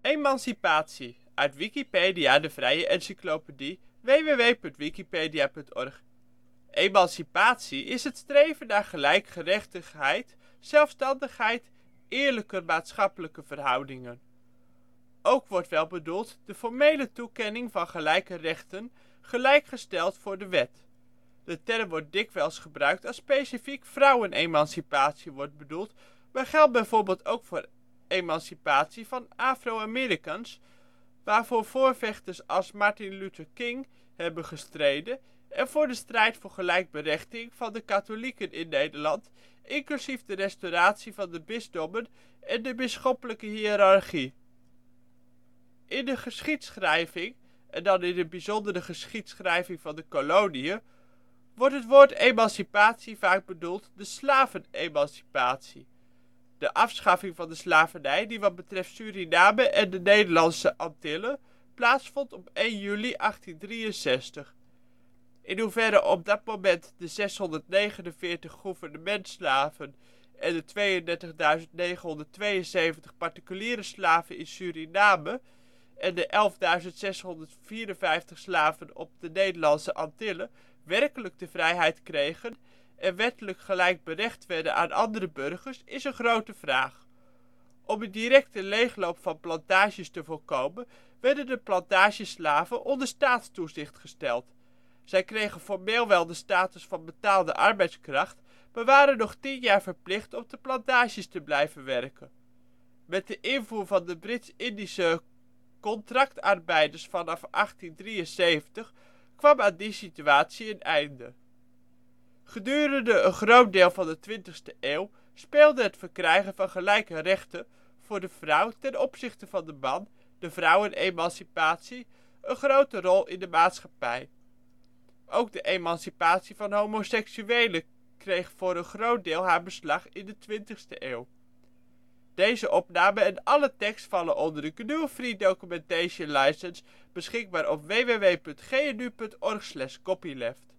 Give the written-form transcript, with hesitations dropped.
Emancipatie, uit Wikipedia, de vrije encyclopedie. www.wikipedia.org. Emancipatie is het streven naar gelijkgerechtigdheid, zelfstandigheid, eerlijke maatschappelijke verhoudingen. Ook wordt wel bedoeld de formele toekenning van gelijke rechten, gelijkgesteld voor de wet. De term wordt dikwijls gebruikt als specifiek vrouwenemancipatie wordt bedoeld, maar geldt bijvoorbeeld ook voor emancipatie van Afro-Americans, waarvoor voorvechters als Martin Luther King hebben gestreden, en voor de strijd voor gelijkberechtiging van de katholieken in Nederland, inclusief de restauratie van de bisdommen en de bisschoppelijke hiërarchie. In de geschiedschrijving, en dan in het bijzonder de geschiedschrijving van de koloniën, wordt het woord emancipatie vaak bedoeld de slavenemancipatie. De afschaffing van de slavernij, die wat betreft Suriname en de Nederlandse Antillen plaatsvond op 1 juli 1863. In hoeverre op dat moment de 649 gouvernementsslaven en de 32.972 particuliere slaven in Suriname en de 11.654 slaven op de Nederlandse Antillen werkelijk de vrijheid kregen en wettelijk gelijkberechtigd werden aan andere burgers, is een grote vraag. Om een directe leegloop van plantages te voorkomen, werden de plantageslaven onder staatstoezicht gesteld. Zij kregen formeel wel de status van betaalde arbeidskracht, maar waren nog 10 jaar verplicht op de plantages te blijven werken. Met de invoer van de Brits-Indische contractarbeiders vanaf 1873 kwam aan die situatie een einde. Gedurende een groot deel van de 20e eeuw speelde het verkrijgen van gelijke rechten voor de vrouw ten opzichte van de man, de vrouwenemancipatie, een grote rol in de maatschappij. Ook de emancipatie van homoseksuelen kreeg voor een groot deel haar beslag in de 20e eeuw. Deze opname en alle tekst vallen onder de GNU Free Documentation License, beschikbaar op www.gnu.org/copyleft.